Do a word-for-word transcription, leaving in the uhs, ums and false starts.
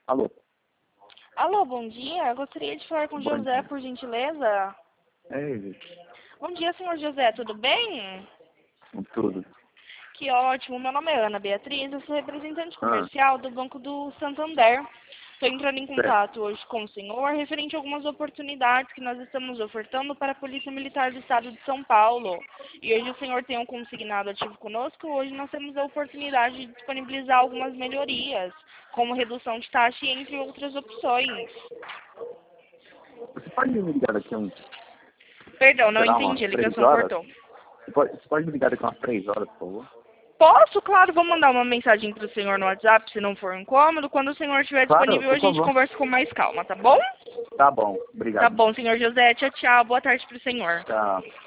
Alô? Alô, bom dia. Eu gostaria de falar com o Bom José, dia. por gentileza. É ele. Bom dia, senhor José. Tudo bem? Com tudo. Que ótimo. Meu nome é Ana Beatriz. Eu sou representante Ah, comercial do Banco do Santander. Estou entrando em certo. contato hoje com o senhor referente a algumas oportunidades que nós estamos ofertando para a Polícia Militar do Estado de São Paulo. E hoje o senhor tem um consignado ativo conosco. Hoje nós temos a oportunidade de disponibilizar algumas melhorias, como redução de taxa e entre outras opções. Você pode me ligar daqui a uns, Perdão, não sei lá, entendi. umas A três ligação horas? cortou. Você pode, você pode me ligar daqui a umas três horas, por favor? Posso, claro, vou mandar uma mensagem para o senhor no WhatsApp, se não for incômodo. Quando o senhor estiver Claro, disponível, a por gente favor. conversa com mais calma, tá bom? Tá bom. Tá Obrigado. bom, senhor José. Tchau, tchau. Boa tarde para o senhor. Tchau.